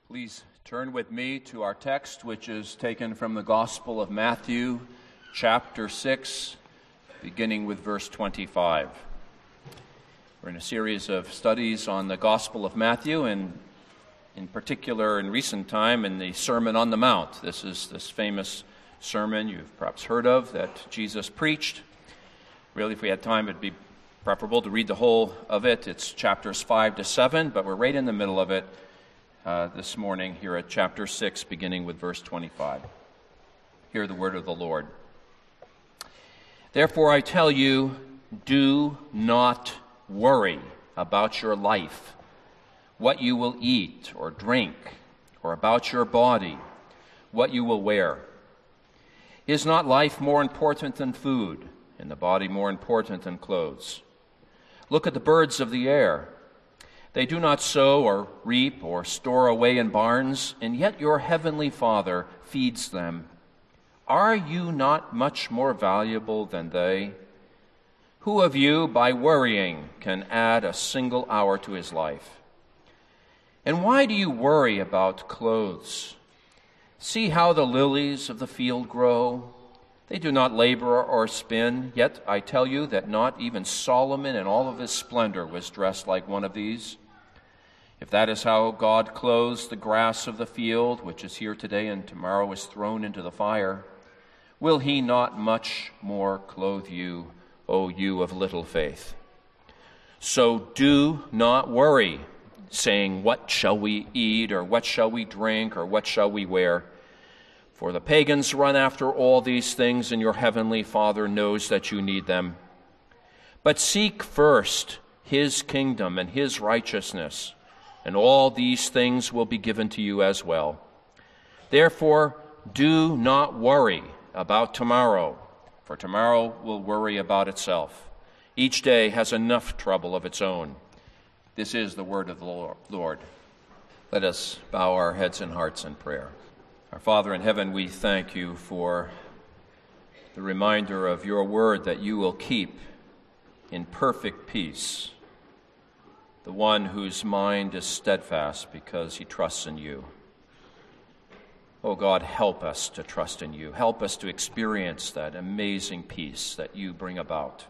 Please turn with me to our text, which is taken from the Gospel of Matthew, chapter 6, beginning with verse 25. We're in a series of studies on the Gospel of Matthew, and in particular, in recent time, in the Sermon on the Mount. This is this famous sermon you've perhaps heard of that Jesus preached. Really, if we had time, it'd be preferable to read the whole of it. It's chapters 5 to 7, but we're right in the middle of it this morning here at chapter 6, beginning with verse 25. Hear the word of the Lord. Therefore I tell you, do not worry about your life, what you will eat or drink, or about your body, what you will wear. Is not life more important than food, and the body more important than clothes? Look at the birds of the air. They do not sow or reap or store away in barns, and yet your heavenly Father feeds them. Are you not much more valuable than they? Who of you, by worrying, can add a single hour to his life? And why do you worry about clothes? See how the lilies of the field grow. They do not labor or spin, yet I tell you that not even Solomon in all of his splendor was dressed like one of these. If that is how God clothes the grass of the field, which is here today and tomorrow is thrown into the fire, will he not much more clothe you, O you of little faith? So do not worry, saying, what shall we eat, or what shall we drink, or what shall we wear? For the pagans run after all these things, and your heavenly Father knows that you need them. But seek first his kingdom and his righteousness, and all these things will be given to you as well. Therefore, do not worry about tomorrow, for tomorrow will worry about itself. Each day has enough trouble of its own. This is the word of the Lord. Let us bow our heads and hearts in prayer. Our Father in heaven, we thank you for the reminder of your word that you will keep in perfect peace the one whose mind is steadfast because he trusts in you. Oh God, help us to trust in you. Help us to experience that amazing peace that you bring about.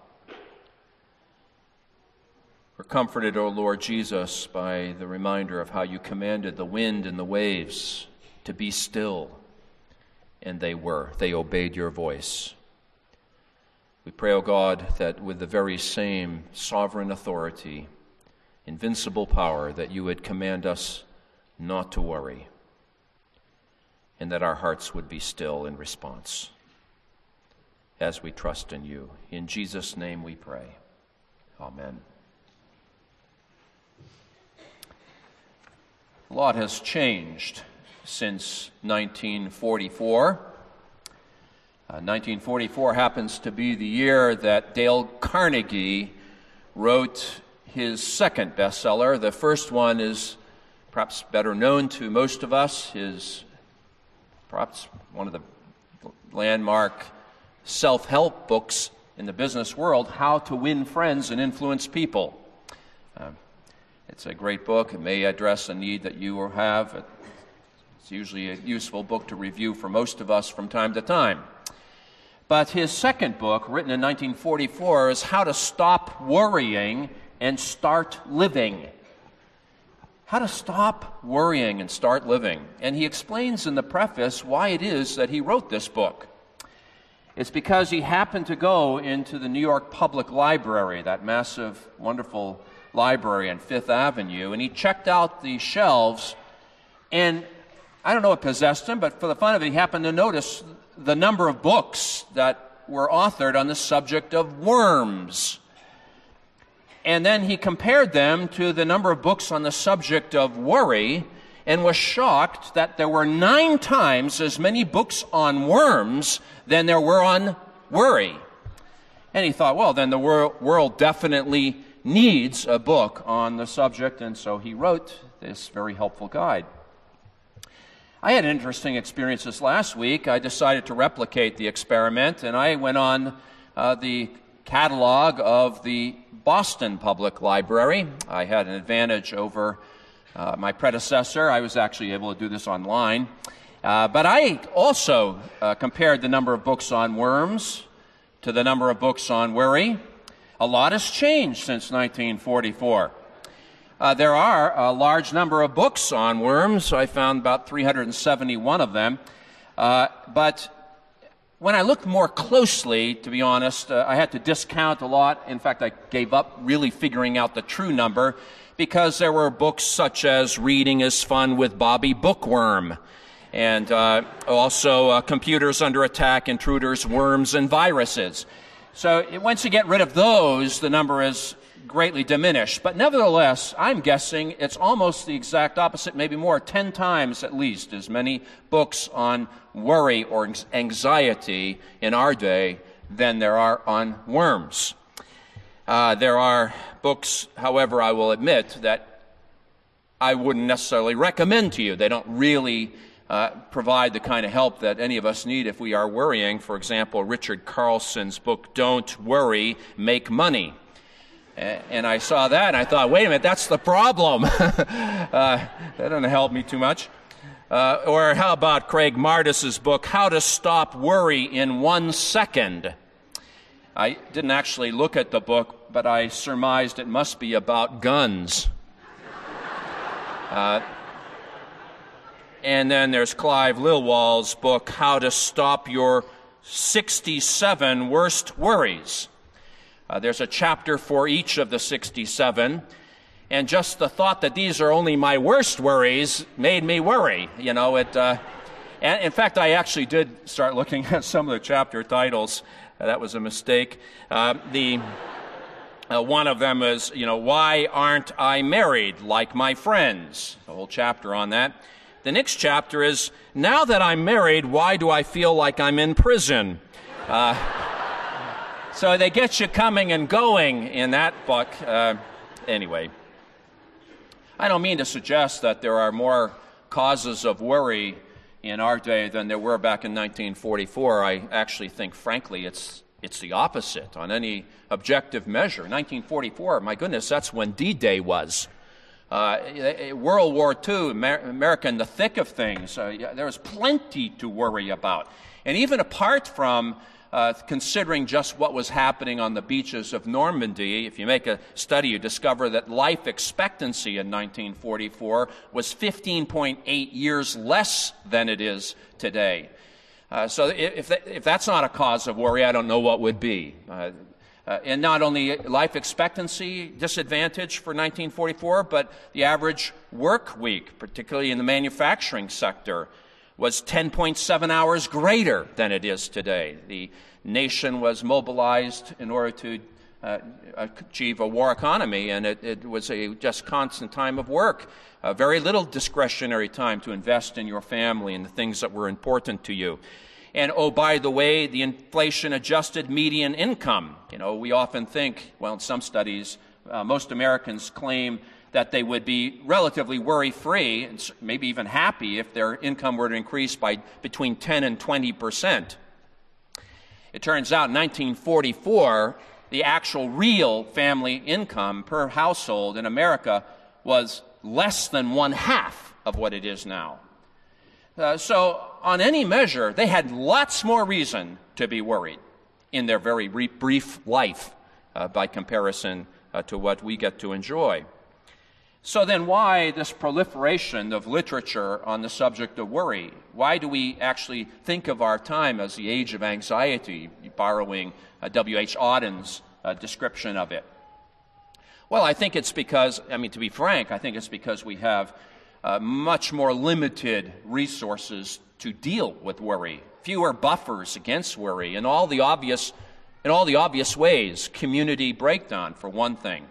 We're comforted, O Lord Jesus, by the reminder of how you commanded the wind and the waves to be still, and they were. They obeyed your voice. We pray, O God, that with the very same sovereign authority, invincible power, that you would command us not to worry, and that our hearts would be still in response as we trust in you. In Jesus' name we pray. Amen. A lot has changed since 1944. 1944 happens to be the year that Dale Carnegie wrote his second bestseller. The first one is perhaps better known to most of us, is perhaps one of the landmark self-help books in the business world, How to Win Friends and Influence People. It's a great book. It may address a need that you have. It's usually a useful book to review for most of us from time to time. But his second book, written in 1944, is How to Stop Worrying and Start Living. How to stop worrying and start living. And he explains in the preface why it is that he wrote this book. It's because he happened to go into the New York Public Library, that massive, wonderful library on Fifth Avenue, and he checked out the shelves, and I don't know what possessed him, but for the fun of it, he happened to notice the number of books that were authored on the subject of worms. And then he compared them to the number of books on the subject of worry and was shocked that there were 9 times as many books on worms than there were on worry. And he thought, well, then the world definitely needs a book on the subject, and so he wrote this very helpful guide. I had an interesting experience this last week. I decided to replicate the experiment, and I went on the catalog of the Boston Public Library. I had an advantage over my predecessor. I was actually able to do this online. But I also compared the number of books on worms to the number of books on worry. A lot has changed since 1944. There are a large number of books on worms. I found about 371 of them. But when I looked more closely, to be honest, I had to discount a lot. In fact, I gave up really figuring out the true number because there were books such as Reading is Fun with Bobby Bookworm, and also Computers Under Attack, Intruders, Worms, and Viruses. So once you get rid of those, the number is greatly diminished. But nevertheless, I'm guessing it's almost the exact opposite, maybe more, 10 times at least as many books on worry or anxiety in our day than there are on worms. There are books, however, I will admit, that I wouldn't necessarily recommend to you. They don't really provide the kind of help that any of us need if we are worrying. For example, Richard Carlson's book, Don't Worry, Make Money. And I saw that and I thought, wait a minute, that's the problem. That doesn't help me too much. Or how about Craig Mardis's book, How to Stop Worry in 1 Second? I didn't actually look at the book, but I surmised it must be about guns. And then there's Clive Lilwall's book, How to Stop Your 67 Worst Worries. There's a chapter for each of the 67, and just the thought that these are only my worst worries made me worry. And in fact, I actually did start looking at some of the chapter titles. That was a mistake. One of them is, Why Aren't I Married Like My Friends? A whole chapter on that. The next chapter is, Now That I'm Married, Why Do I Feel Like I'm in Prison? So they get you coming and going in that book. Anyway, I don't mean to suggest that there are more causes of worry in our day than there were back in 1944. I actually think, frankly, it's the opposite on any objective measure. 1944, my goodness, that's when D-Day was. World War II, America in the thick of things. There was plenty to worry about. And even apart from considering just what was happening on the beaches of Normandy, if you make a study, you discover that life expectancy in 1944 was 15.8 years less than it is today. So if that's not a cause of worry, I don't know what would be. And not only life expectancy disadvantage for 1944, but the average work week, particularly in the manufacturing sector, was 10.7 hours greater than it is today. The nation was mobilized in order to achieve a war economy, and it was a just constant time of work. Very little discretionary time to invest in your family and the things that were important to you. And, oh, by the way, the inflation-adjusted median income. We often think, well, in some studies, most Americans claim that they would be relatively worry-free, and maybe even happy, if their income were to increase by between 10 and 20%. It turns out in 1944, the actual real family income per household in America was less than 1/2 of what it is now. So on any measure, they had lots more reason to be worried in their very brief life by comparison to what we get to enjoy. So then why this proliferation of literature on the subject of worry? Why do we actually think of our time as the age of anxiety, borrowing W.H. Auden's description of it? Well, I think it's because, to be frank, I think it's because we have much more limited resources to deal with worry, fewer buffers against worry in all the obvious ways. Community breakdown, for one thing.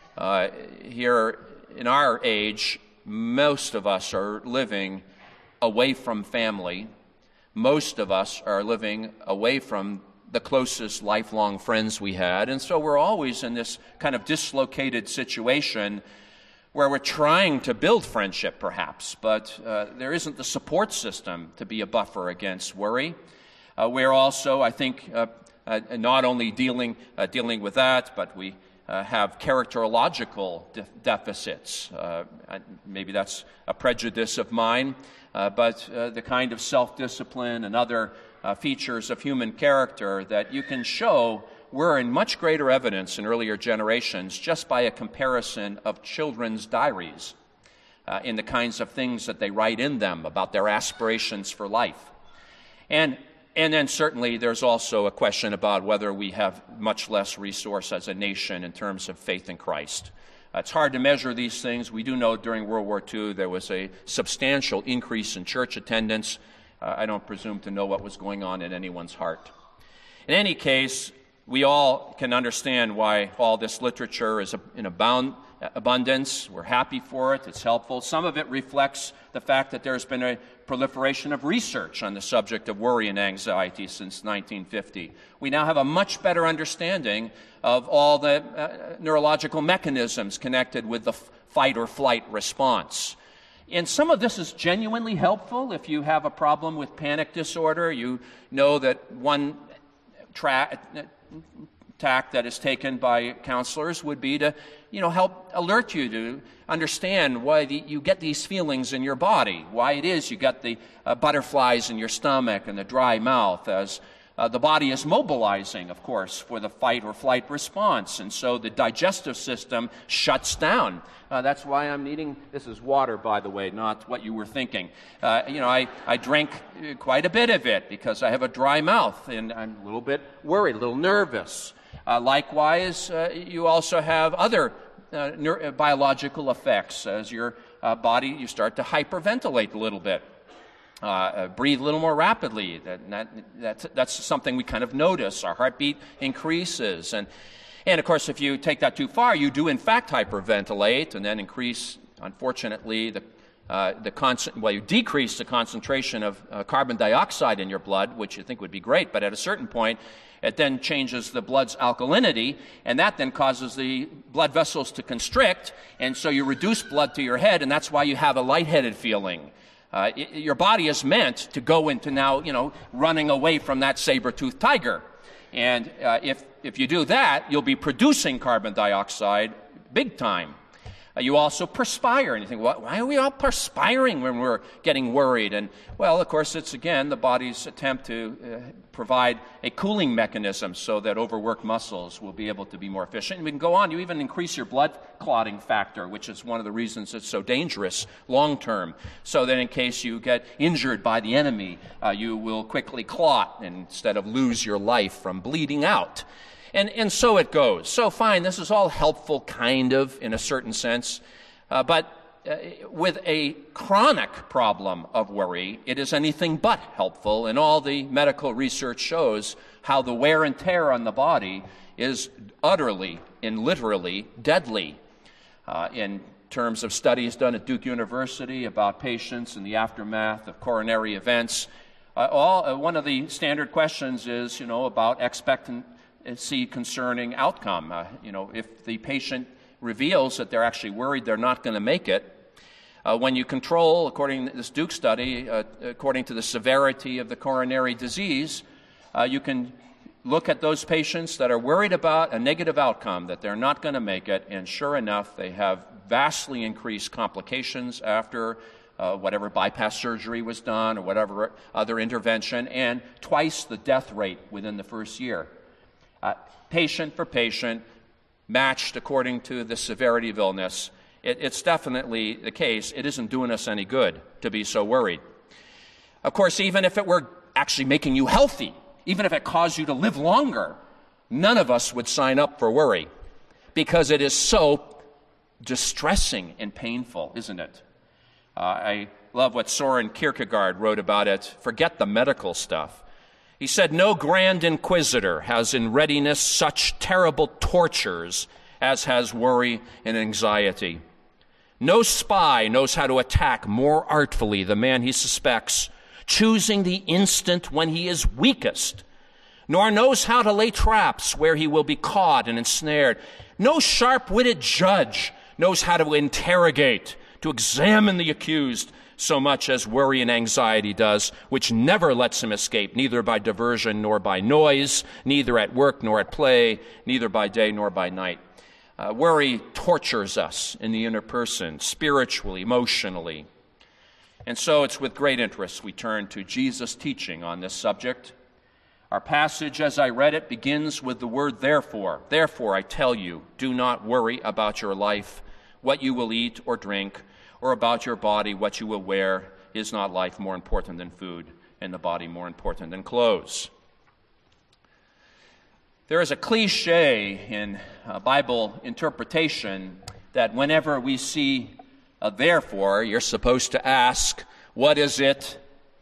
Here in our age, most of us are living away from family. Most of us are living away from the closest lifelong friends we had, and so we're always in this kind of dislocated situation where we're trying to build friendship, perhaps, but there isn't the support system to be a buffer against worry. We're also, I think, not only dealing with that, but we have characterological deficits. Maybe that's a prejudice of mine, but the kind of self-discipline and other features of human character that you can show were in much greater evidence in earlier generations just by a comparison of children's diaries in the kinds of things that they write in them about their aspirations for life. And then certainly there's also a question about whether we have much less resource as a nation in terms of faith in Christ. It's hard to measure these things. We do know during World War II there was a substantial increase in church attendance. I don't presume to know what was going on in anyone's heart. In any case, we all can understand why all this literature is in abundance. We're happy for it. It's helpful. Some of it reflects the fact that there's been a proliferation of research on the subject of worry and anxiety since 1950. We now have a much better understanding of all the neurological mechanisms connected with the fight or flight response. And some of this is genuinely helpful. If you have a problem with panic disorder, you know that one tack that is taken by counselors would be to, help alert you to understand why you get these feelings in your body, why it is you get the butterflies in your stomach and the dry mouth as the body is mobilizing, of course, for the fight or flight response. And so the digestive system shuts down. That's why I'm eating, this is water, by the way, not what you were thinking. I drink quite a bit of it because I have a dry mouth and I'm a little bit worried, a little nervous. Likewise, you also have other biological effects. As your body, you start to hyperventilate a little bit. Breathe a little more rapidly. That's something we kind of notice. Our heartbeat increases. And of course, if you take that too far, you do in fact hyperventilate and then increase, unfortunately, you decrease the concentration of carbon dioxide in your blood, which you think would be great, but at a certain point, it then changes the blood's alkalinity, and that then causes the blood vessels to constrict, and so you reduce blood to your head, and that's why you have a lightheaded feeling. Your body is meant to go into now, running away from that saber-toothed tiger. And if you do that, you'll be producing carbon dioxide big time. You also perspire, and you think, why are we all perspiring when we're getting worried? And, well, of course, it's, again, the body's attempt to provide a cooling mechanism so that overworked muscles will be able to be more efficient. And we can go on. You even increase your blood clotting factor, which is one of the reasons it's so dangerous long-term, so that in case you get injured by the enemy, you will quickly clot instead of lose your life from bleeding out. And so it goes. So fine, this is all helpful, kind of, in a certain sense. But with a chronic problem of worry, it is anything but helpful. And all the medical research shows how the wear and tear on the body is utterly and literally deadly. In terms of studies done at Duke University about patients in the aftermath of coronary events, one of the standard questions is, about expectancy concerning outcome. If the patient reveals that they're actually worried they're not going to make it, when you control, according to this Duke study, according to the severity of the coronary disease, you can look at those patients that are worried about a negative outcome, that they're not going to make it, and sure enough, they have vastly increased complications after whatever bypass surgery was done or whatever other intervention, and twice the death rate within the first year. Patient for patient, matched according to the severity of illness. It's definitely the case. It isn't doing us any good to be so worried. Of course, even if it were actually making you healthy, even if it caused you to live longer, none of us would sign up for worry because it is so distressing and painful, isn't it? I love what Soren Kierkegaard wrote about it. Forget the medical stuff. He said, "No grand inquisitor has in readiness such terrible tortures as has worry and anxiety. No spy knows how to attack more artfully the man he suspects, choosing the instant when he is weakest, nor knows how to lay traps where he will be caught and ensnared. No sharp-witted judge knows how to interrogate, to examine the accused, so much as worry and anxiety does, which never lets him escape, neither by diversion nor by noise, neither at work nor at play, neither by day nor by night." Worry tortures us in the inner person, spiritually, emotionally. And so it's with great interest we turn to Jesus' teaching on this subject. Our passage, as I read it, begins with the word therefore. Therefore, I tell you, do not worry about your life, what you will eat or drink, or about your body, what you will wear. Is not life more important than food, and the body more important than clothes? There is a cliche in Bible interpretation that whenever we see a therefore, you're supposed to ask, what is it?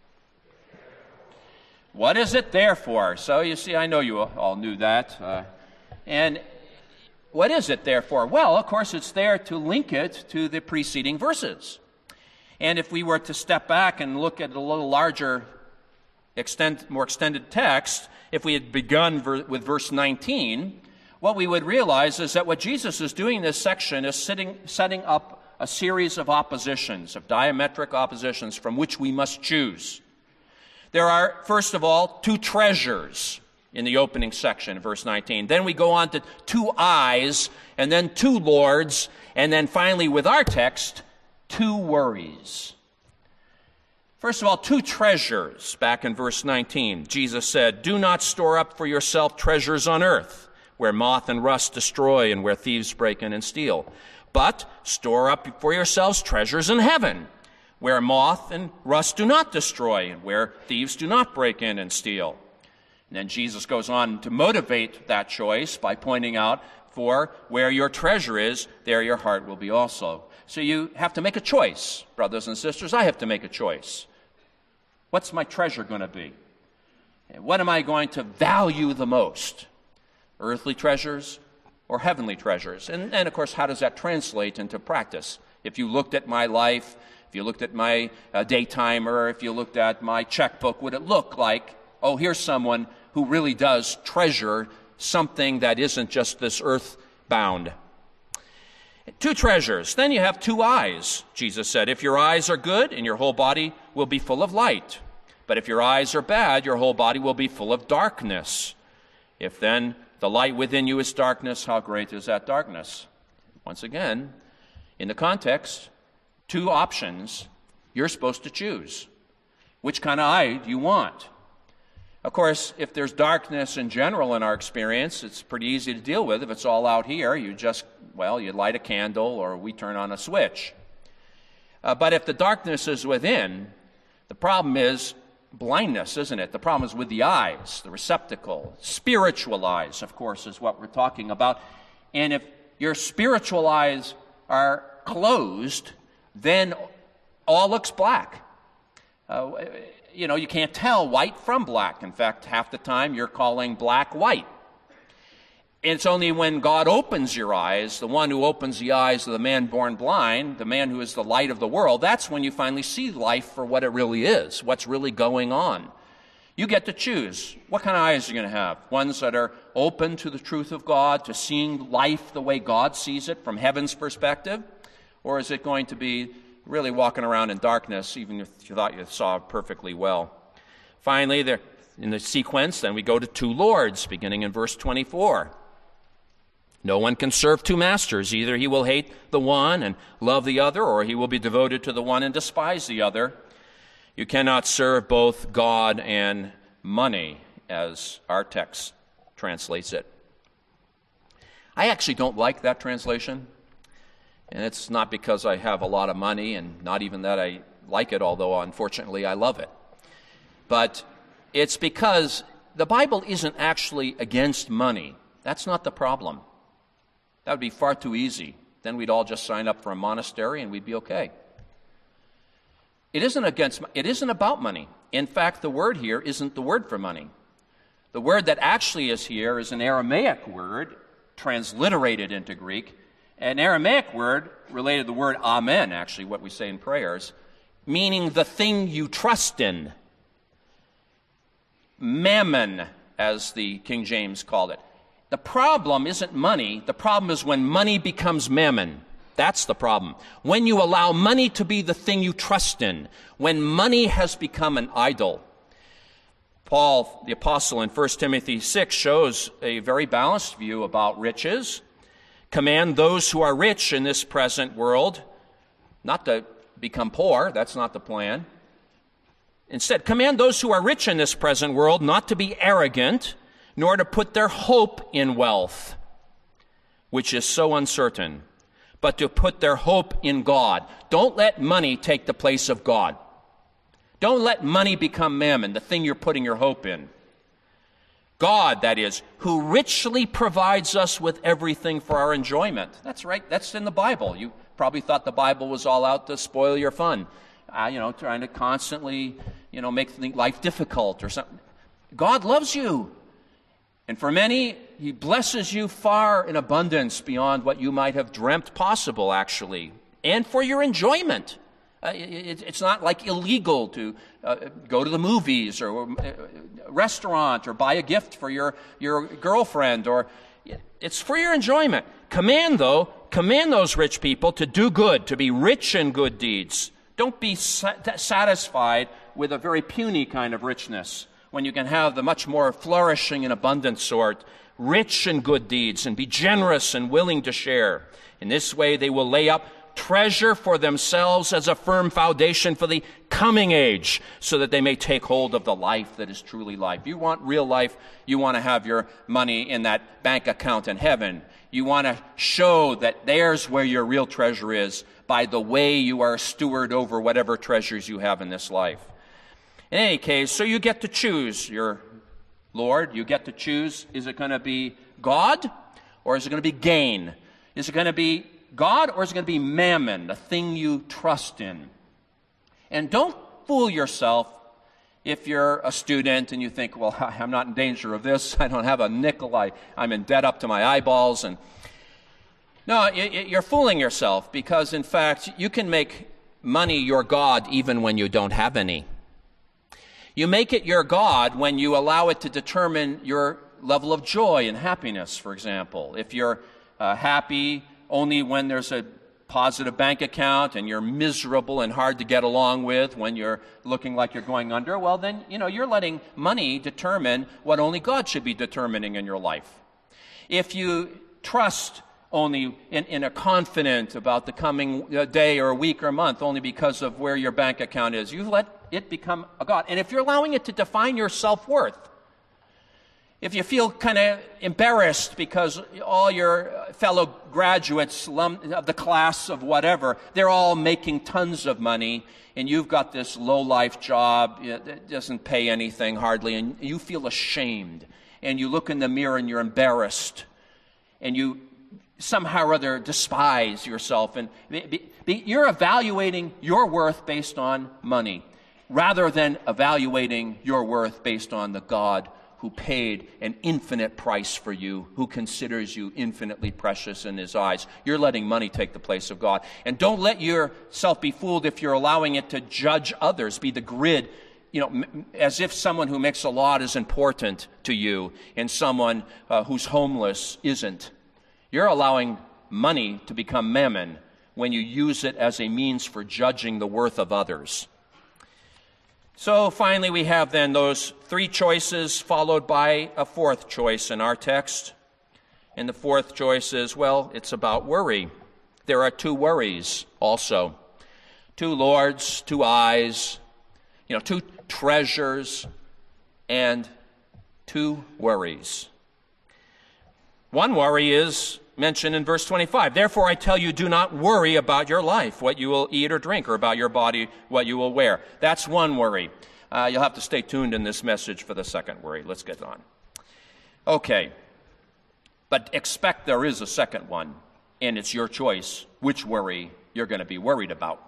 What is it therefore? So you see, I know you all knew that. And what is it therefore? Well, of course, it's there to link it to the preceding verses. And if we were to step back and look at a little larger, more extended text, if we had begun with verse 19, what we would realize is that what Jesus is doing in this section is setting up a series of oppositions, of diametric oppositions from which we must choose. There are, first of all, two treasures in the opening section, verse 19. Then we go on to two eyes, and then two lords, and then finally, with our text, two worries. First of all, two treasures. Back in verse 19, Jesus said, do not store up for yourself treasures on earth, where moth and rust destroy and where thieves break in and steal. But store up for yourselves treasures in heaven, where moth and rust do not destroy and where thieves do not break in and steal. And then Jesus goes on to motivate that choice by pointing out, for where your treasure is, there your heart will be also. So you have to make a choice, brothers and sisters. I have to make a choice. What's my treasure going to be? What am I going to value the most? Earthly treasures or heavenly treasures? And of course, how does that translate into practice? If you looked at my life, if you looked at my day timer, if you looked at my checkbook, would it look like, oh, here's someone who really does treasure something that isn't just this earth-bound? Two treasures. Then you have two eyes, Jesus said. If your eyes are good, and your whole body will be full of light. But if your eyes are bad, your whole body will be full of darkness. If then the light within you is darkness, how great is that darkness? Once again, in the context, two options you're supposed to choose. Which kind of eye do you want? Of course, if there's darkness in general in our experience, it's pretty easy to deal with. If it's all out here, you light a candle or we turn on a switch. But if the darkness is within, the problem is blindness, isn't it? The problem is with the eyes, the receptacle. Spiritual eyes, of course, is what we're talking about. And if your spiritual eyes are closed, then all looks black. You can't tell white from black. In fact, half the time you're calling black white. It's only when God opens your eyes, the one who opens the eyes of the man born blind, the man who is the light of the world, that's when you finally see life for what it really is, what's really going on. You get to choose. What kind of eyes are you going to have? Ones that are open to the truth of God, to seeing life the way God sees it from heaven's perspective? Or is it going to be really walking around in darkness, even if you thought you saw perfectly well? Finally, there, in the sequence, then we go to two lords, beginning in verse 24. No one can serve two masters. Either he will hate the one and love the other, or he will be devoted to the one and despise the other. You cannot serve both God and money, as our text translates it. I actually don't like that translation. And it's not because I have a lot of money, and not even that I like it, although unfortunately I love it. But it's because the Bible isn't actually against money. That's not the problem. That would be far too easy. Then we'd all just sign up for a monastery and we'd be okay. It isn't about money. In fact, the word here isn't the word for money. The word that actually is here is an Aramaic word, transliterated into Greek. An Aramaic word related to the word amen, actually, what we say in prayers, meaning the thing you trust in. Mammon, as the King James called it. The problem isn't money. The problem is when money becomes mammon. That's the problem. When you allow money to be the thing you trust in, when money has become an idol. Paul, the apostle, in 1 Timothy 6 shows a very balanced view about riches. Command those who are rich in this present world not to become poor. That's not the plan. Instead, command those who are rich in this present world not to be arrogant, nor to put their hope in wealth, which is so uncertain, but to put their hope in God. Don't let money take the place of God. Don't let money become mammon, the thing you're putting your hope in. God, that is, who richly provides us with everything for our enjoyment. That's right. That's in the Bible. You probably thought the Bible was all out to spoil your fun. Trying to constantly, make life difficult or something. God loves you. And for many, he blesses you far in abundance beyond what you might have dreamt possible, actually. And for your enjoyment. It's not like illegal to go to the movies or a restaurant or buy a gift for your girlfriend. It's for your enjoyment. Command those rich people to do good, to be rich in good deeds. Don't be satisfied with a very puny kind of richness when you can have the much more flourishing and abundant sort, rich in good deeds, and be generous and willing to share. In this way, they will lay up treasure for themselves as a firm foundation for the coming age, so that they may take hold of the life that is truly life. You want real life, you want to have your money in that bank account in heaven. You want to show that there's where your real treasure is by the way you are a steward over whatever treasures you have in this life. In any case, so you get to choose your Lord. You get to choose, is it going to be God or is it going to be gain? Is it going to be God or is it going to be mammon, the thing you trust in? And don't fool yourself if you're a student and you think, well, I'm not in danger of this. I don't have a nickel. I'm in debt up to my eyeballs. No, you're fooling yourself because, in fact, you can make money your God even when you don't have any. You make it your God when you allow it to determine your level of joy and happiness, for example. If you're happy only when there's a positive bank account and you're miserable and hard to get along with when you're looking like you're going under, well, then, you're letting money determine what only God should be determining in your life. If you trust only in a confident about the coming day or week or month only because of where your bank account is, you let it become a God. And if you're allowing it to define your self-worth, if you feel kind of embarrassed because all your fellow graduates of the class of whatever, they're all making tons of money, and you've got this low-life job that doesn't pay anything hardly, and you feel ashamed, and you look in the mirror and you're embarrassed, and you somehow or other despise yourself, and you're evaluating your worth based on money, rather than evaluating your worth based on the God who paid an infinite price for you, who considers you infinitely precious in his eyes. You're letting money take the place of God. And don't let yourself be fooled if you're allowing it to judge others, be the grid, as if someone who makes a lot is important to you and someone who's homeless isn't. You're allowing money to become mammon when you use it as a means for judging the worth of others. So finally, we have then those three choices followed by a fourth choice in our text. And the fourth choice is, well, it's about worry. There are two worries also. Two lords, two eyes, two treasures, and two worries. One worry is mentioned in verse 25. Therefore, I tell you, do not worry about your life, what you will eat or drink, or about your body, what you will wear. That's one worry. You'll have to stay tuned in this message for the second worry. Let's get on. Okay. But expect there is a second one, and it's your choice which worry you're going to be worried about.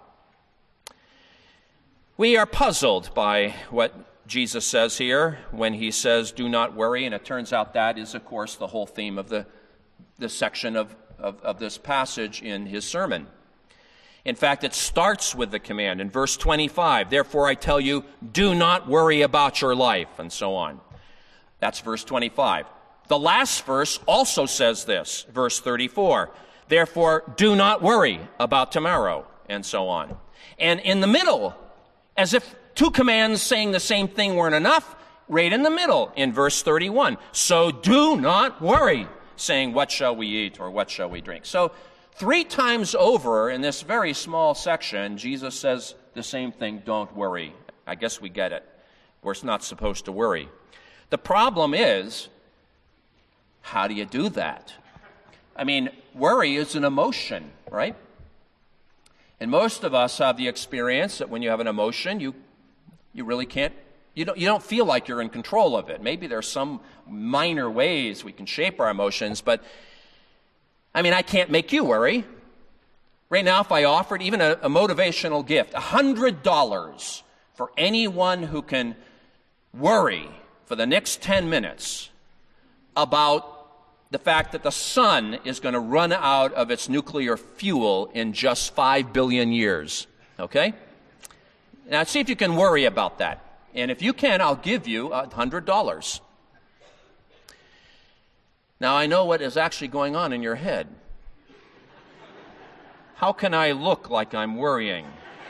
We are puzzled by what Jesus says here when he says, do not worry, and it turns out that is, of course, the whole theme of the section of this passage in his sermon. In fact, it starts with the command in verse 25. Therefore, I tell you, do not worry about your life, and so on. That's verse 25. The last verse also says this, verse 34. Therefore, do not worry about tomorrow, and so on. And in the middle, as if two commands saying the same thing weren't enough, right in the middle in verse 31. So do not worry. saying, what shall we eat or what shall we drink? So 3 times over in this very small section, Jesus says the same thing, don't worry. I guess we get it. We're not supposed to worry. The problem is, how do you do that? I mean, worry is an emotion, right? And most of us have the experience that when you have an emotion, you really can't, you don't feel like you're in control of it. Maybe there's some minor ways we can shape our emotions, but I mean, I can't make you worry. Right now, if I offered even a motivational gift, $100 for anyone who can worry for the next 10 minutes about the fact that the sun is going to run out of its nuclear fuel in just 5 billion years, okay? Now, see if you can worry about that. And if you can, I'll give you $100. Now, I know what is actually going on in your head. How can I look like I'm worrying?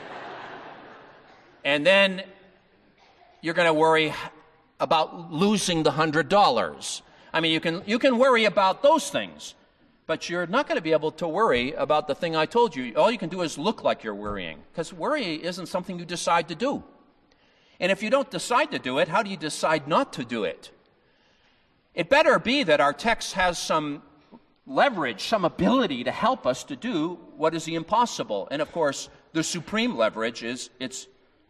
And then you're going to worry about losing the $100. I mean, you can worry about those things, but you're not going to be able to worry about the thing I told you. All you can do is look like you're worrying, because worry isn't something you decide to do. And if you don't decide to do it, how do you decide not to do it? It better be that our text has some leverage, some ability to help us to do what is the impossible. And of course, the supreme leverage is it's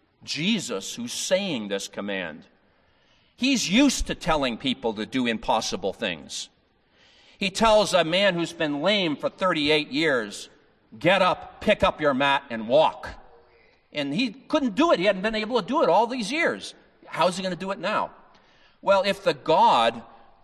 Jesus who's saying this command. He's used to telling people to do impossible things. He tells a man who's been lame for 38 years, get up, pick up your mat, and walk. And he couldn't do it. He hadn't been able to do it all these years. How's he going to do it now? Well, if the God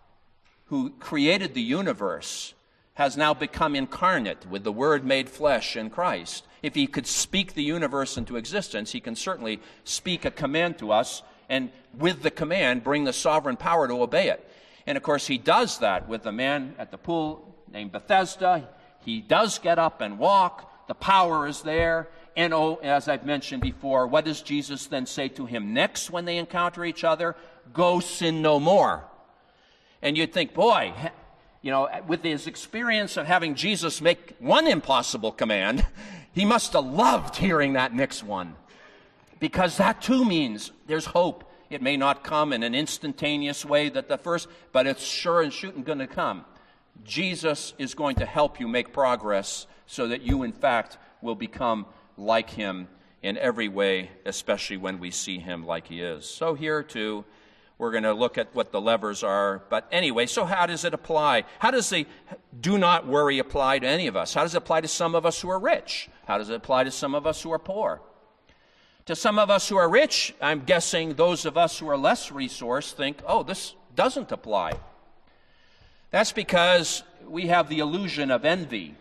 who created the universe has now become incarnate with the Word made flesh in Christ, if he could speak the universe into existence, he can certainly speak a command to us and with the command bring the sovereign power to obey it. And of course he does that with the man at the pool named Bethesda. He does get up and walk. The power is there. And as I've mentioned before, what does Jesus then say to him next when they encounter each other? Go sin no more. And you'd think, boy, with his experience of having Jesus make one impossible command, he must have loved hearing that next one. Because that too means there's hope. It may not come in an instantaneous way that the first, but it's sure and shooting going to come. Jesus is going to help you make progress so that you, in fact, will become like him in every way, especially when we see him like he is. So here, too, we're going to look at what the levers are. But anyway, so how does it apply? How does the do not worry apply to any of us? How does it apply to some of us who are rich? How does it apply to some of us who are poor? To some of us who are rich, I'm guessing those of us who are less resourced think, oh, this doesn't apply. That's because we have the illusion of envy.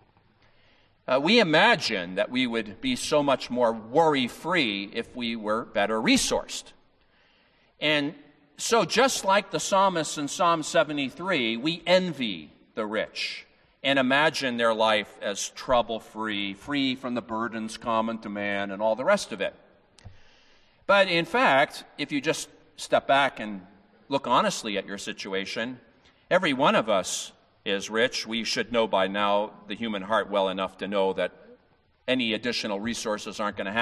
We imagine that we would be so much more worry-free if we were better resourced. And so just like the psalmist in Psalm 73, we envy the rich and imagine their life as trouble-free, free from the burdens common to man and all the rest of it. But in fact, if you just step back and look honestly at your situation, every one of us is rich. We should know by now the human heart well enough to know that any additional resources aren't going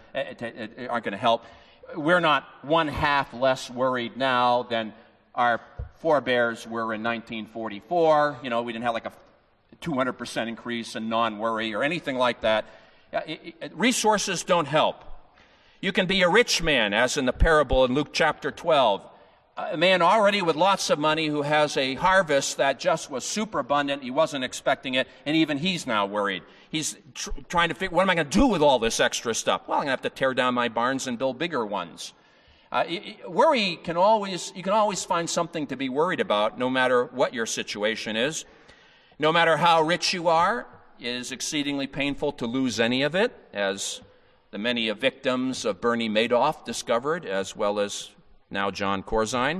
to help. We're not one half less worried now than our forebears were in 1944. We didn't have like a 200% increase in non-worry or anything like that. Resources don't help. You can be a rich man, as in the parable in Luke chapter 12. A man already with lots of money who has a harvest that just was super abundant. He wasn't expecting it, and even he's now worried. He's trying to figure, what am I going to do with all this extra stuff? Well, I'm going to have to tear down my barns and build bigger ones. Worry you can always find something to be worried about, no matter what your situation is. No matter how rich you are, it is exceedingly painful to lose any of it, as the many victims of Bernie Madoff discovered, as well as now John Corzine.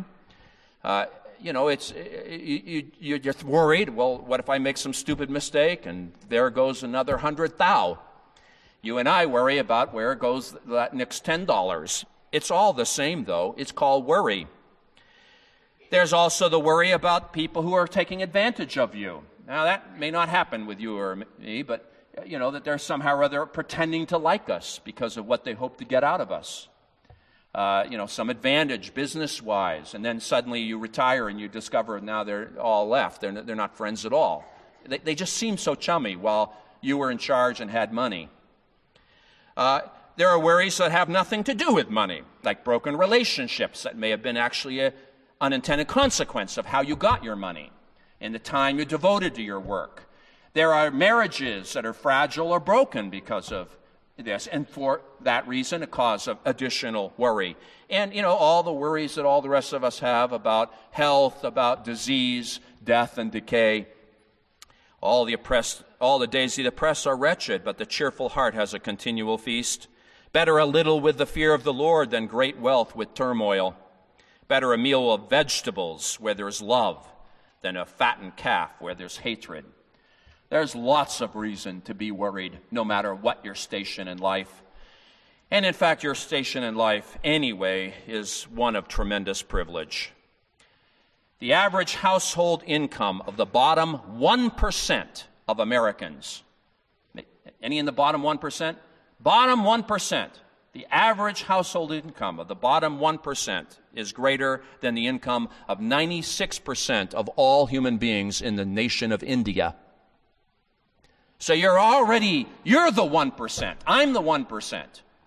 You're worried, well, what if I make some stupid mistake and there goes another 100,000? You and I worry about where goes that next $10. It's all the same, though. It's called worry. There's also the worry about people who are taking advantage of you. Now, that may not happen with you or me, but that they're somehow or other pretending to like us because of what they hope to get out of us. Some advantage business-wise, and then suddenly you retire and you discover now they're all left. They're not friends at all. They just seem so chummy while you were in charge and had money. There are worries that have nothing to do with money, like broken relationships that may have been actually an unintended consequence of how you got your money and the time you devoted to your work. There are marriages that are fragile or broken because of this, and for that reason, a cause of additional worry. And, all the worries that all the rest of us have about health, about disease, death, and decay. All the days of the oppressed are wretched, but the cheerful heart has a continual feast. Better a little with the fear of the Lord than great wealth with turmoil. Better a meal of vegetables where there's love than a fattened calf where there's hatred. There's lots of reason to be worried, no matter what your station in life. And in fact, your station in life anyway is one of tremendous privilege. The average household income of the bottom 1% of Americans. Any in the bottom 1%? Bottom 1%. The average household income of the bottom 1% is greater than the income of 96% of all human beings in the nation of India. So you're the 1%. I'm the 1%.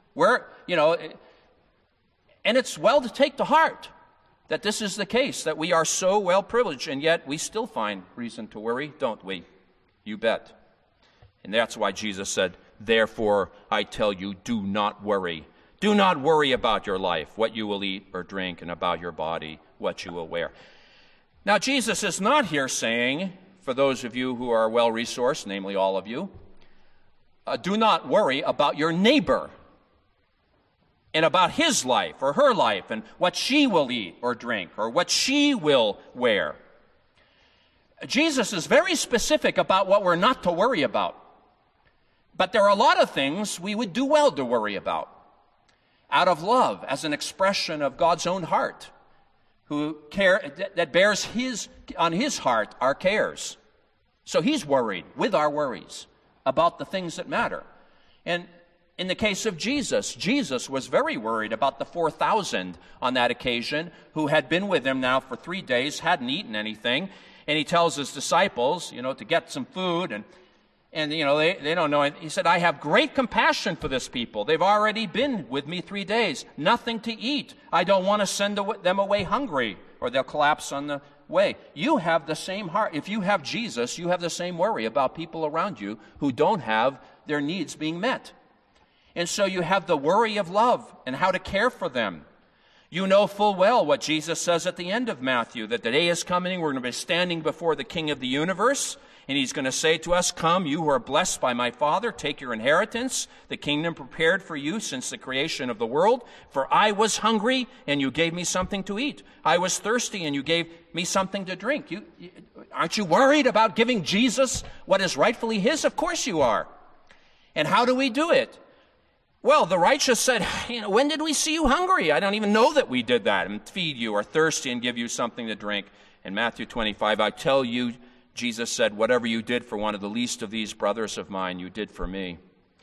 And it's well to take to heart that this is the case, that we are so well privileged, and yet we still find reason to worry, don't we? You bet. And that's why Jesus said, therefore, I tell you, do not worry. Do not worry about your life, what you will eat or drink, and about your body, what you will wear. Now, Jesus is not here saying, for those of you who are well-resourced, namely all of you, do not worry about your neighbor and about his life or her life and what she will eat or drink or what she will wear. Jesus is very specific about what we're not to worry about. But there are a lot of things we would do well to worry about out of love as an expression of God's own heart, that bears on his heart our cares. So he's worried with our worries about the things that matter. And in the case of Jesus, Jesus was very worried about the 4,000 on that occasion who had been with him now for 3 days, hadn't eaten anything. And he tells his disciples, to get some food. And they don't know. He said, I have great compassion for this people. They've already been with me 3 days. Nothing to eat. I don't want to send them away hungry or they'll collapse on the way. You have the same heart. If you have Jesus, you have the same worry about people around you who don't have their needs being met. And so you have the worry of love and how to care for them. You know full well what Jesus says at the end of Matthew, that the day is coming, we're going to be standing before the King of the universe, and he's going to say to us, come, you who are blessed by my Father, take your inheritance, the kingdom prepared for you since the creation of the world. For I was hungry, and you gave me something to eat. I was thirsty, and you gave me something to drink. Aren't you worried about giving Jesus what is rightfully his? Of course you are. And how do we do it? Well, the righteous said, when did we see you hungry? I don't even know that we did that, and feed you, or thirsty and give you something to drink. In Matthew 25, I tell you, Jesus said, whatever you did for one of the least of these brothers of mine, you did for me.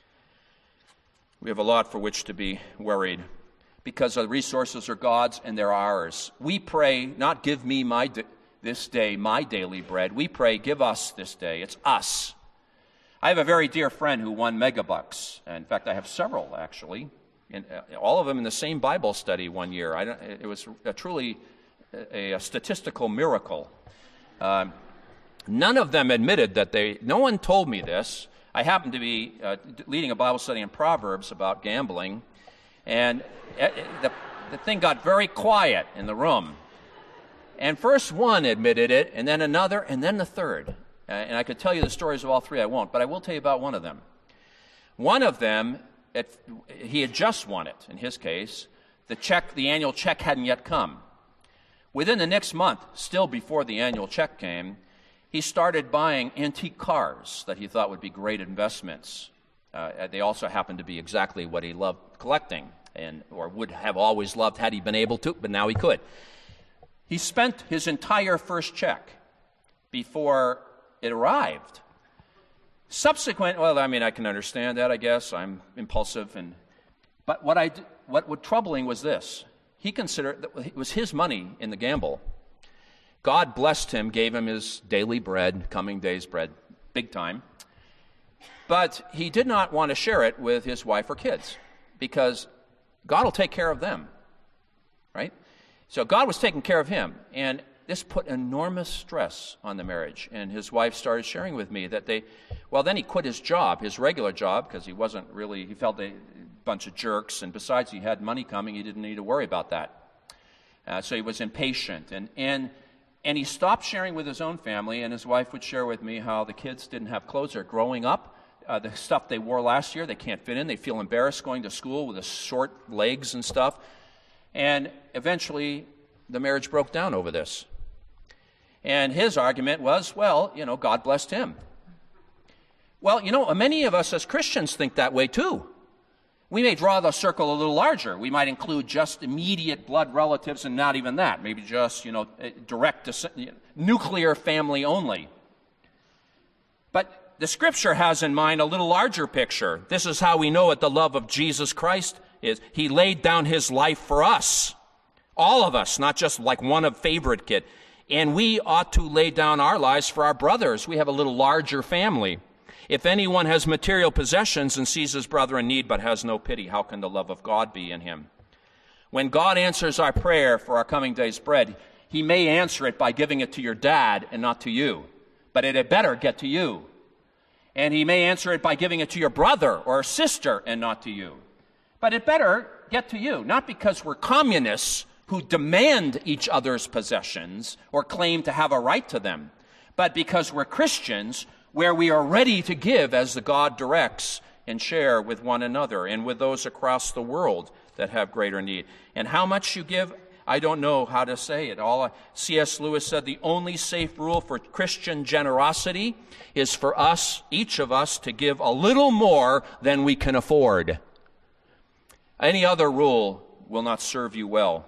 We have a lot for which to be worried because the resources are God's and they're ours. We pray, not give me this day my daily bread. We pray, give us this day. It's us. I have a very dear friend who won megabucks. In fact, I have several, actually, all of them in the same Bible study one year. It was truly a statistical miracle. None of them admitted that no one told me this. I happened to be leading a Bible study in Proverbs about gambling, and the thing got very quiet in the room. And first one admitted it, and then another, and then the third. And I could tell you the stories of all three. I won't, but I will tell you about one of them. One of them, he had just won it, in his case. The annual check hadn't yet come. Within the next month, still before the annual check came, he started buying antique cars that he thought would be great investments. They also happened to be exactly what he loved collecting, or would have always loved had he been able to, but now he could. He spent his entire first check before it arrived. Subsequent, well, I mean, I can understand that, I guess. I'm impulsive. But what was troubling was this. He considered that it was his money in the gamble. God blessed him, gave him his daily bread, coming day's bread, big time. But he did not want to share it with his wife or kids because God will take care of them, right? So God was taking care of him, and this put enormous stress on the marriage. And his wife started sharing with me that then he quit his job, his regular job, because he felt a bunch of jerks, and besides he had money coming, he didn't need to worry about that. So he was impatient, and he stopped sharing with his own family, and his wife would share with me how the kids didn't have clothes. They're growing up. The stuff they wore last year, they can't fit in. They feel embarrassed going to school with the short legs and stuff. And eventually, the marriage broke down over this. And his argument was, well, God blessed him. Well, many of us as Christians think that way too. We may draw the circle a little larger. We might include just immediate blood relatives and not even that. Maybe just, direct nuclear family only. But the Scripture has in mind a little larger picture. This is how we know what the love of Jesus Christ is. He laid down his life for us. All of us, not just like one favorite kid. And we ought to lay down our lives for our brothers. We have a little larger family. If anyone has material possessions and sees his brother in need but has no pity, how can the love of God be in him? When God answers our prayer for our coming day's bread, he may answer it by giving it to your dad and not to you. But it had better get to you. And he may answer it by giving it to your brother or sister and not to you. But it better get to you, not because we're communists who demand each other's possessions or claim to have a right to them, but because we're Christians where we are ready to give as the God directs and share with one another and with those across the world that have greater need. And how much you give, I don't know how to say it. C.S. Lewis said the only safe rule for Christian generosity is for us, each of us, to give a little more than we can afford. Any other rule will not serve you well.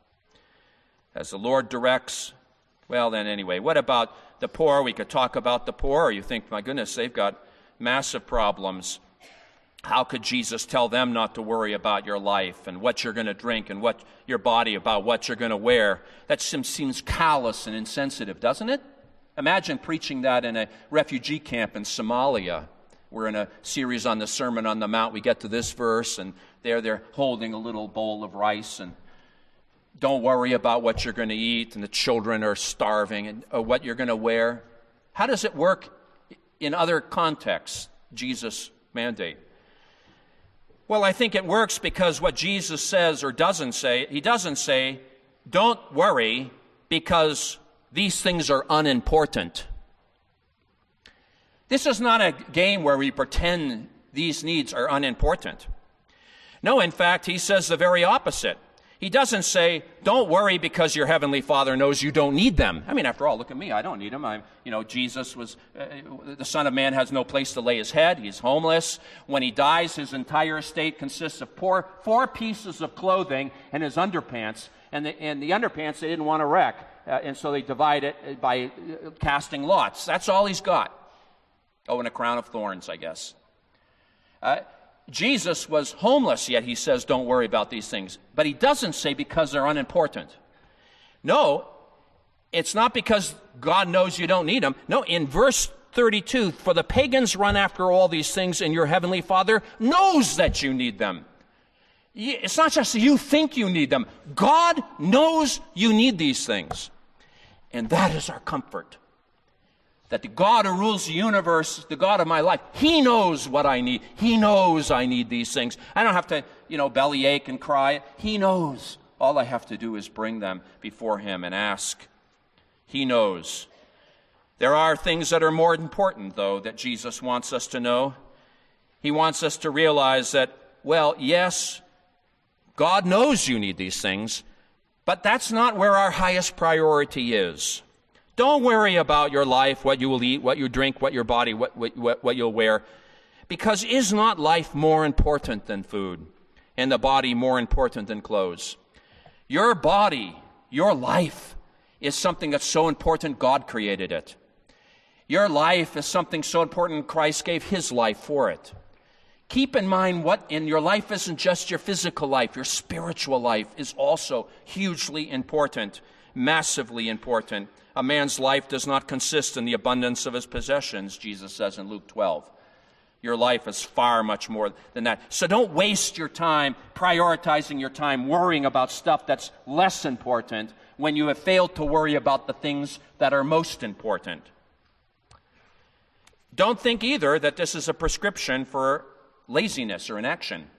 As the Lord directs, well then anyway, what about the poor? We could talk about the poor, or you think, my goodness, they've got massive problems. How could Jesus tell them not to worry about your life and what you're going to drink and what your body about what you're going to wear? That seems callous and insensitive, doesn't it? Imagine preaching that in a refugee camp in Somalia. We're in a series on the Sermon on the Mount. We get to this verse, and they're holding a little bowl of rice, and don't worry about what you're going to eat, and the children are starving, or what you're going to wear. How does it work in other contexts, Jesus' mandate? Well, I think it works because what Jesus says or doesn't say, he doesn't say, don't worry because these things are unimportant. This is not a game where we pretend these needs are unimportant. No, in fact, he says the very opposite. He doesn't say, don't worry because your Heavenly Father knows you don't need them. I mean, after all, look at me. I don't need them. Jesus was, the Son of Man has no place to lay his head. He's homeless. When he dies, his entire estate consists of four pieces of clothing and his underpants. And the underpants they didn't want to wreck. And so they divide it by casting lots. That's all he's got. Oh, and a crown of thorns, I guess. Jesus was homeless, yet he says, don't worry about these things. But he doesn't say because they're unimportant. No, it's not because God knows you don't need them. No, in verse 32, for the pagans run after all these things, and your Heavenly Father knows that you need them. It's not just you think you need them. God knows you need these things. And that is our comfort. That the God who rules the universe, the God of my life, he knows what I need. He knows I need these things. I don't have to, bellyache and cry. He knows. All I have to do is bring them before him and ask. He knows. There are things that are more important, though, that Jesus wants us to know. He wants us to realize that, well, yes, God knows you need these things, but that's not where our highest priority is. Don't worry about your life, what you will eat, what you drink, what your body, what you'll wear, because is not life more important than food, and the body more important than clothes? Your body, your life, is something that's so important God created it. Your life is something so important Christ gave his life for it. Keep in mind what in your life isn't just your physical life, your spiritual life is also hugely important, massively important. A man's life does not consist in the abundance of his possessions, Jesus says in Luke 12. Your life is far much more than that. So don't waste your time prioritizing your time worrying about stuff that's less important when you have failed to worry about the things that are most important. Don't think either that this is a prescription for laziness or inaction.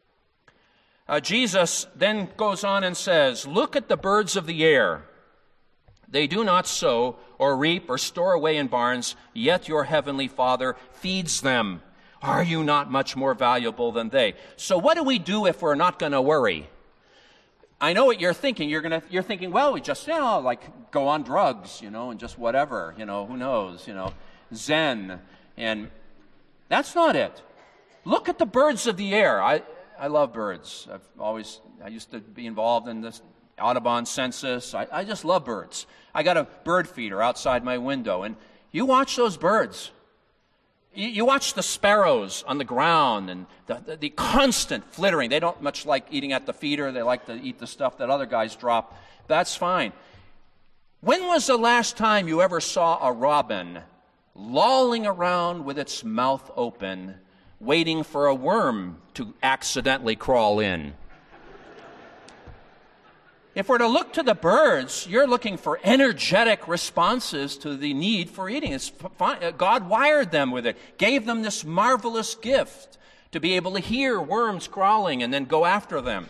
Jesus then goes on and says, "Look at the birds of the air. They do not sow or reap or store away in barns, yet your heavenly Father feeds them. Are you not much more valuable than they?" So what do we do if we're not going to worry? I know what you're thinking. You're thinking, well, we just, like go on drugs, and just whatever, who knows, Zen. And that's not it. Look at the birds of the air. I love birds. I used to be involved in this Audubon census. I just love birds. I got a bird feeder outside my window, and you watch those birds. You watch the sparrows on the ground and the constant flittering. They don't much like eating at the feeder. They like to eat the stuff that other guys drop. That's fine. When was the last time you ever saw a robin lolling around with its mouth open, waiting for a worm to accidentally crawl in? If we're to look to the birds, you're looking for energetic responses to the need for eating. It's fine. God wired them with it, gave them this marvelous gift to be able to hear worms crawling and then go after them.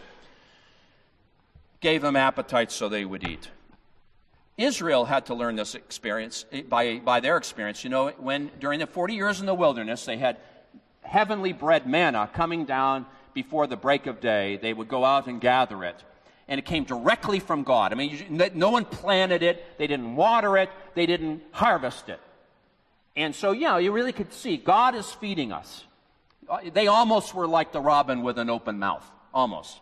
Gave them appetites so they would eat. Israel had to learn this experience by their experience. When during the 40 years in the wilderness, they had heavenly bread manna coming down before the break of day. They would go out and gather it. And it came directly from God. I mean, no one planted it. They didn't water it. They didn't harvest it. And so, you really could see God is feeding us. They almost were like the robin with an open mouth. Almost.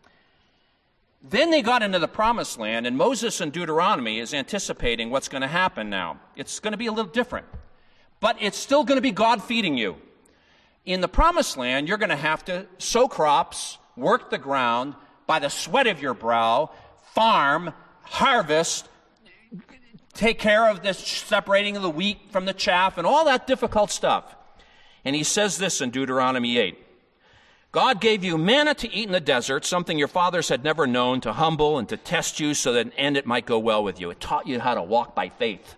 Then they got into the promised land, and Moses in Deuteronomy is anticipating what's going to happen now. It's going to be a little different. But it's still going to be God feeding you. In the promised land, you're going to have to sow crops, work the ground, by the sweat of your brow, farm, harvest, take care of this separating of the wheat from the chaff, and all that difficult stuff. And he says this in Deuteronomy 8. God gave you manna to eat in the desert, something your fathers had never known, to humble and to test you so that in the end it might go well with you. It taught you how to walk by faith.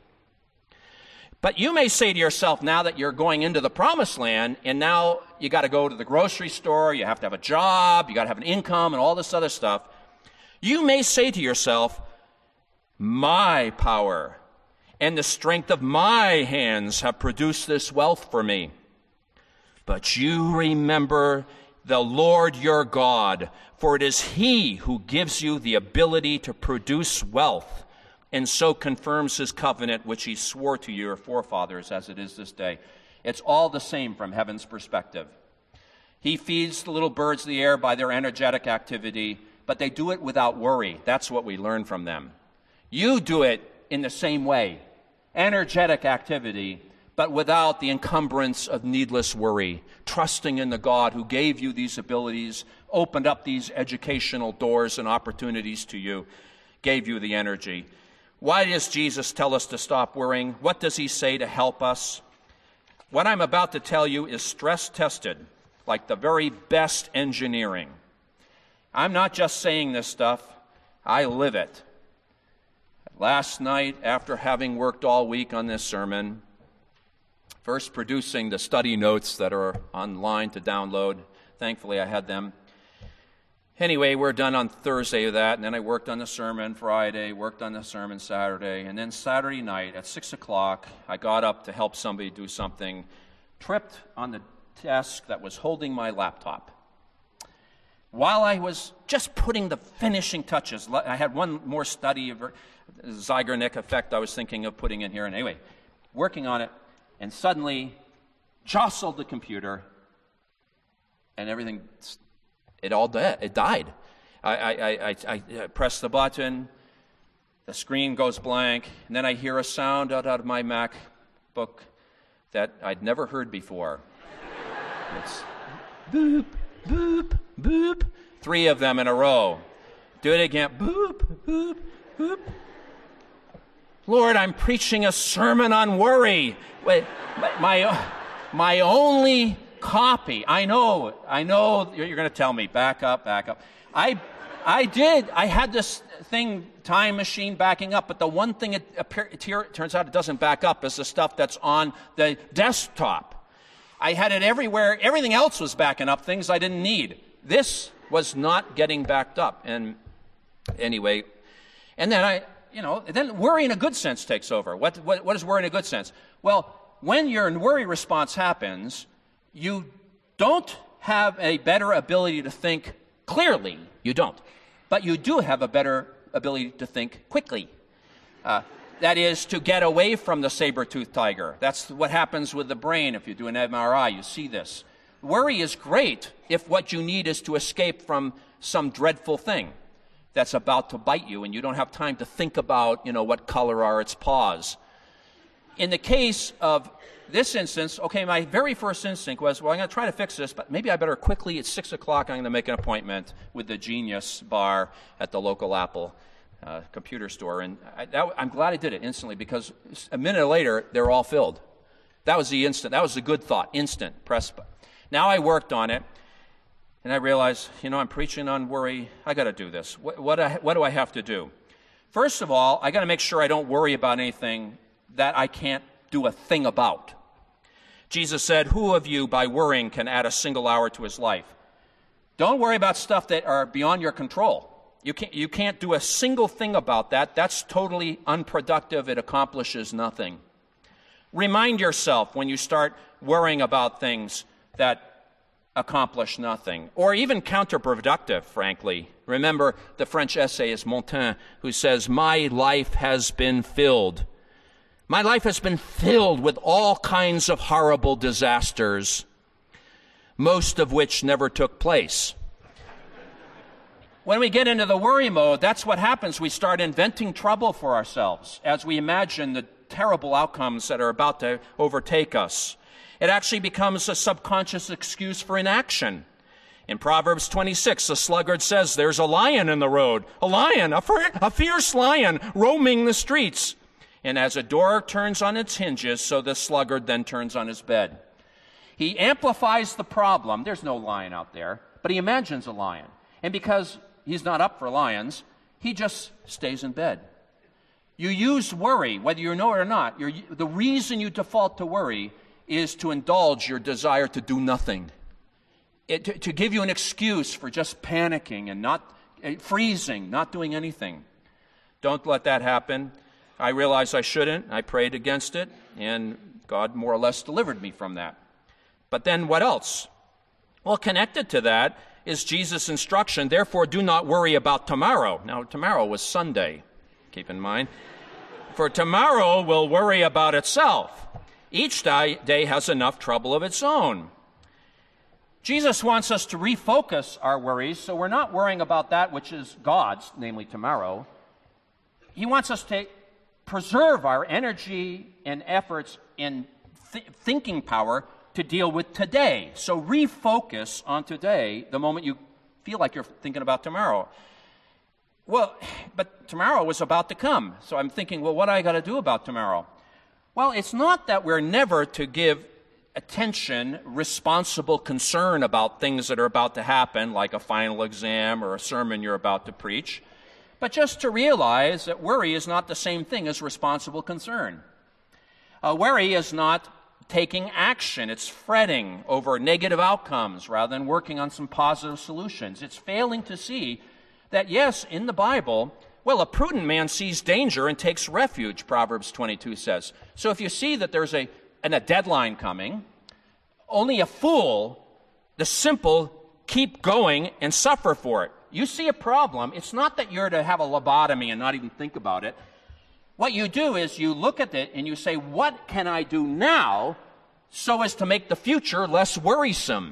But you may say to yourself, now that you're going into the promised land, and now you got to go to the grocery store, you have to have a job, you got to have an income, and all this other stuff. You may say to yourself, my power and the strength of my hands have produced this wealth for me. But you remember the Lord your God, for it is He who gives you the ability to produce wealth, and so confirms His covenant which He swore to your forefathers as it is this day. It's all the same from heaven's perspective. He feeds the little birds of the air by their energetic activity, but they do it without worry. That's what we learn from them. You do it in the same way. Energetic activity, but without the encumbrance of needless worry. Trusting in the God who gave you these abilities, opened up these educational doors and opportunities to you, gave you the energy. Why does Jesus tell us to stop worrying? What does He say to help us? What I'm about to tell you is stress-tested, like the very best engineering. I'm not just saying this stuff, I live it. Last night, after having worked all week on this sermon, first producing the study notes that are online to download, thankfully I had them. Anyway, we're done on Thursday of that, and then I worked on the sermon Friday, worked on the sermon Saturday, and then Saturday night at 6 o'clock, I got up to help somebody do something, tripped on the desk that was holding my laptop. While I was just putting the finishing touches, I had one more study of the Zeigarnik effect I was thinking of putting in here, and anyway, working on it, and suddenly jostled the computer, and everything. It died. I pressed the button. The screen goes blank, and then I hear a sound out of my MacBook that I'd never heard before. It's boop, boop, boop. 3 of them in a row. Do it again. Boop, boop, boop. Lord, I'm preaching a sermon on worry. Wait, my only copy. I know you're going to tell me, back up. I had this thing, Time Machine, backing up, but the one thing it turns out it doesn't back up is the stuff that's on the desktop. I had it everywhere. Everything else was backing up, things I didn't need. This was not getting backed up. And anyway, and then then worry in a good sense takes over. What is worry in a good sense? Well, when your worry response happens, you don't have a better ability to think clearly. You don't. But you do have a better ability to think quickly. That is, to get away from the saber-toothed tiger. That's what happens with the brain. If you do an MRI, you see this. Worry is great if what you need is to escape from some dreadful thing that's about to bite you, and you don't have time to think about, what color are its paws. In the case of this instance, okay, my very first instinct was, well, I'm going to try to fix this, but maybe I better quickly, at 6 o'clock, I'm going to make an appointment with the Genius bar at the local Apple computer store. And I'm glad I did it instantly, because a minute later, they're all filled. That was the good thought, instant, press. Now I worked on it, and I realized, I'm preaching on worry. I got to do this. What do I have to do? First of all, I got to make sure I don't worry about anything that I can't do a thing about. Jesus said, "Who of you, by worrying, can add a single hour to his life?" Don't worry about stuff that are beyond your control. You can't do a single thing about that. That's totally unproductive. It accomplishes nothing. Remind yourself when you start worrying about things that accomplish nothing, or even counterproductive, frankly. Remember the French essayist Montaigne, who says, "My life has been filled. My life has been filled with all kinds of horrible disasters, most of which never took place." When we get into the worry mode, that's what happens. We start inventing trouble for ourselves as we imagine the terrible outcomes that are about to overtake us. It actually becomes a subconscious excuse for inaction. In Proverbs 26, the sluggard says, "There's a lion in the road, a lion, a fierce lion roaming the streets." And as a door turns on its hinges, so the sluggard then turns on his bed. He amplifies the problem. There's no lion out there, but he imagines a lion. And because he's not up for lions, he just stays in bed. You use worry, whether you know it or not. The reason you default to worry is to indulge your desire to do nothing. To give you an excuse for just panicking and not freezing, not doing anything. Don't let that happen. I realized I shouldn't. I prayed against it, and God more or less delivered me from that. But then what else? Well, connected to that is Jesus' instruction, "Therefore do not worry about tomorrow." Now, tomorrow was Sunday, keep in mind. "For tomorrow will worry about itself. Each day has enough trouble of its own." Jesus wants us to refocus our worries, so we're not worrying about that which is God's, namely tomorrow. He wants us to preserve our energy and efforts in thinking power to deal with today. So refocus on today the moment you feel like you're thinking about tomorrow. Well, but tomorrow was about to come. So I'm thinking, well, what do I got to do about tomorrow? Well, it's not that we're never to give attention, responsible concern about things that are about to happen, like a final exam or a sermon you're about to preach, but just to realize that worry is not the same thing as responsible concern. Worry is not taking action. It's fretting over negative outcomes rather than working on some positive solutions. It's failing to see that, yes, in the Bible, well, a prudent man sees danger and takes refuge, Proverbs 22 says. So if you see that there's a deadline coming, only a fool, the simple, keep going and suffer for it. You see a problem, it's not that you're to have a lobotomy and not even think about it. What you do is you look at it and you say, what can I do now so as to make the future less worrisome?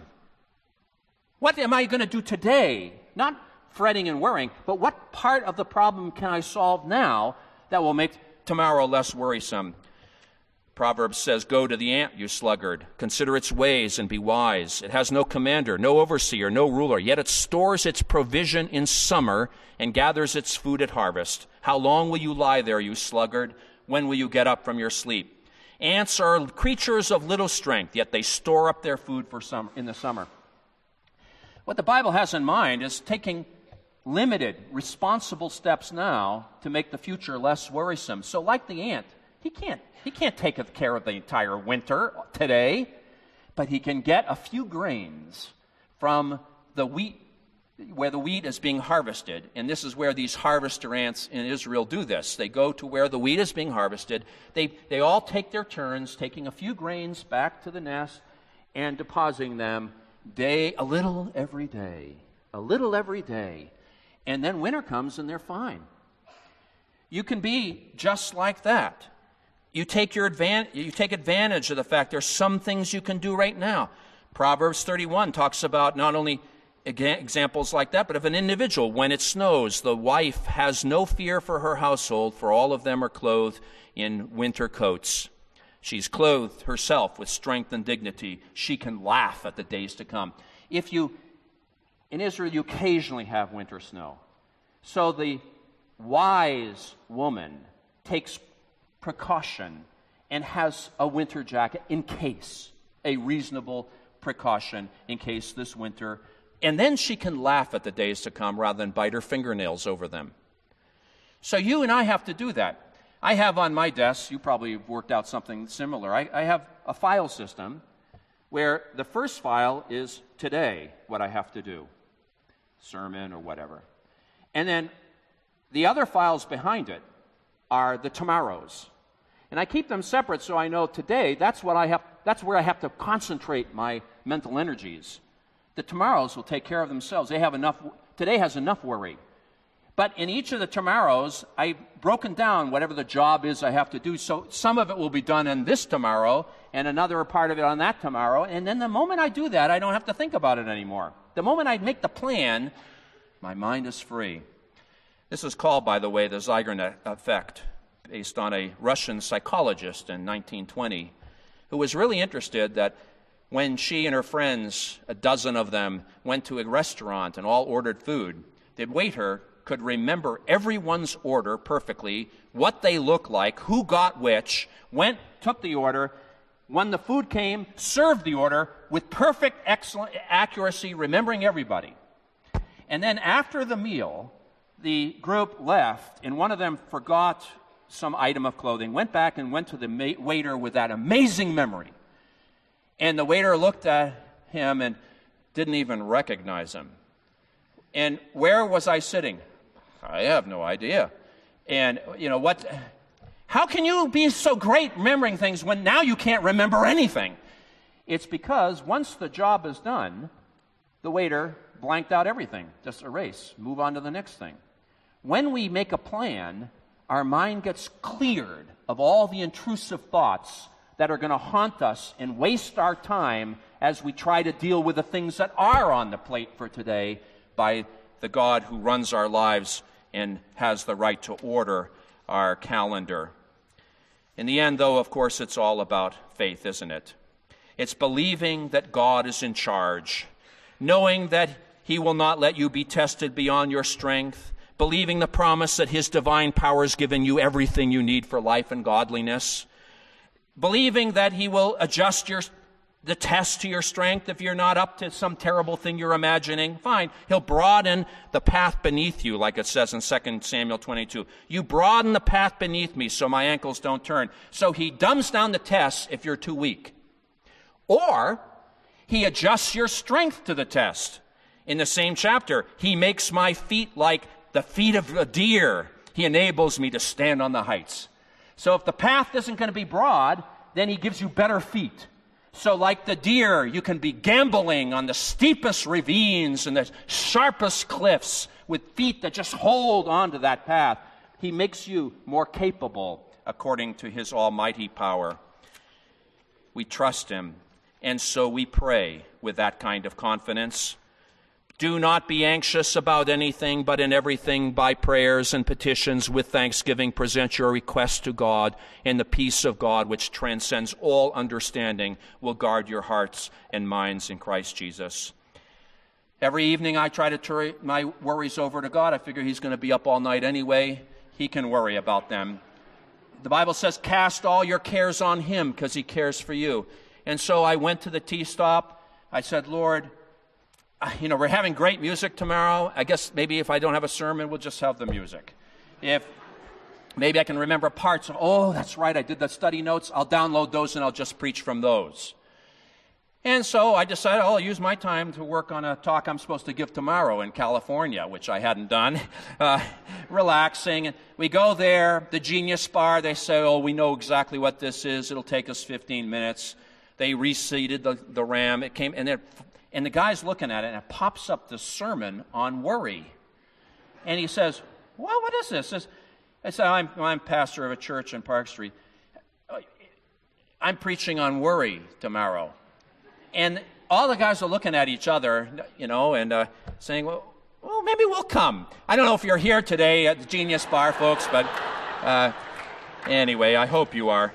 What am I going to do today? Not fretting and worrying, but what part of the problem can I solve now that will make tomorrow less worrisome. Proverbs says, "Go to the ant, you sluggard. Consider its ways and be wise. It has no commander, no overseer, no ruler, yet it stores its provision in summer and gathers its food at harvest. How long will you lie there, you sluggard? When will you get up from your sleep? Ants are creatures of little strength, yet they store up their food for in the summer." What the Bible has in mind is taking limited, responsible steps now to make the future less worrisome. So like the ant, he can't take care of the entire winter today, but he can get a few grains from the wheat, where the wheat is being harvested. And this is where these harvester ants in Israel do this. They go to where the wheat is being harvested. They all take their turns, taking a few grains back to the nest and depositing them a little every day. And then winter comes and they're fine. You can be just like that. You take advantage of the fact there's some things you can do right now. Proverbs 31 talks about not only examples like that, but of an individual. When it snows, the wife has no fear for her household, for all of them are clothed in winter coats. She's clothed herself with strength and dignity. She can laugh at the days to come. In Israel, you occasionally have winter snow. So the wise woman takes precaution and has a winter jacket in case, a reasonable precaution in case this winter. And then she can laugh at the days to come rather than bite her fingernails over them. So you and I have to do that. I have on my desk, you probably have worked out something similar. I have a file system where the first file is today, what I have to do, sermon or whatever. And then the other files behind it are the tomorrows. And I keep them separate so I know today that's where I have to concentrate my mental energies. The tomorrows will take care of themselves. Today has enough worry. But in each of the tomorrows, I've broken down whatever the job is I have to do. So some of it will be done on this tomorrow and another part of it on that tomorrow. And then the moment I do that, I don't have to think about it anymore. The moment I make the plan, my mind is free. This is called, by the way, the Zeigarnik effect, based on a Russian psychologist in 1920 who was really interested that when she and her friends, a dozen of them, went to a restaurant and all ordered food, the waiter could remember everyone's order perfectly, what they looked like, who got which, took the order, when the food came, served the order with perfect, excellent accuracy, remembering everybody. And then after the meal, the group left, and one of them forgot some item of clothing, went back and went to the waiter with that amazing memory. And the waiter looked at him and didn't even recognize him. And where was I sitting? I have no idea. And, how can you be so great remembering things when now you can't remember anything? It's because once the job is done, the waiter blanked out everything. Just erase, move on to the next thing. When we make a plan, our mind gets cleared of all the intrusive thoughts that are going to haunt us and waste our time as we try to deal with the things that are on the plate for today by the God who runs our lives and has the right to order our calendar. In the end, though, of course, it's all about faith, isn't it? It's believing that God is in charge, knowing that He will not let you be tested beyond your strength, believing the promise that His divine power has given you everything you need for life and godliness, believing that He will adjust the test to your strength if you're not up to some terrible thing you're imagining. Fine. He'll broaden the path beneath you, like it says in 2 Samuel 22. You broaden the path beneath me so my ankles don't turn. So He dumbs down the test if you're too weak. Or He adjusts your strength to the test. In the same chapter, He makes my feet like the feet of a deer. He enables me to stand on the heights. So if the path isn't going to be broad, then He gives you better feet. So like the deer, you can be gambling on the steepest ravines and the sharpest cliffs with feet that just hold onto that path. He makes you more capable according to His almighty power. We trust Him, and so we pray with that kind of confidence. Do not be anxious about anything, but in everything by prayers and petitions with thanksgiving present your requests to God, and the peace of God, which transcends all understanding, will guard your hearts and minds in Christ Jesus. Every evening I try to turn my worries over to God. I figure he's going to be up all night anyway. He can worry about them. The Bible says, cast all your cares on him because he cares for you. And so I went to the T-stop. I said, Lord, we're having great music tomorrow. I guess maybe if I don't have a sermon, we'll just have the music. If maybe I can remember parts. Oh, that's right, I did the study notes. I'll download those and I'll just preach from those. And so I decided I'll use my time to work on a talk I'm supposed to give tomorrow in California, which I hadn't done. Relaxing. We go there, the Genius Bar, they say, oh, we know exactly what this is. It'll take us 15 minutes. They reseated the RAM. It came, and the guy's looking at it, and it pops up the sermon on worry. And he says, well, what is this? I said, I'm pastor of a church in Park Street. I'm preaching on worry tomorrow. And all the guys are looking at each other, and saying, well, maybe we'll come. I don't know if you're here today at the Genius Bar, folks, but anyway, I hope you are.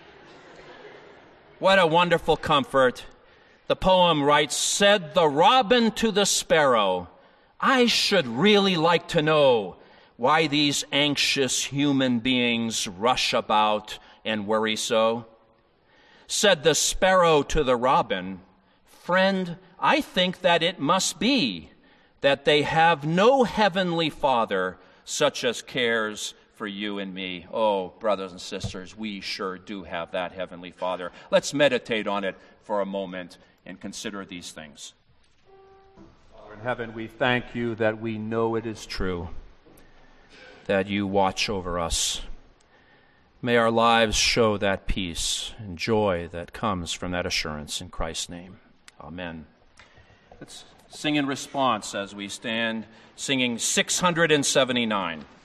What a wonderful comfort. The poem writes, said the robin to the sparrow, I should really like to know why these anxious human beings rush about and worry so. Said the sparrow to the robin, friend, I think that it must be that they have no heavenly Father such as cares for you and me. Oh, brothers and sisters, we sure do have that Heavenly Father. Let's meditate on it for a moment and consider these things. Father in heaven, we thank you that we know it is true, that you watch over us. May our lives show that peace and joy that comes from that assurance in Christ's name. Amen. Let's sing in response as we stand, singing 679.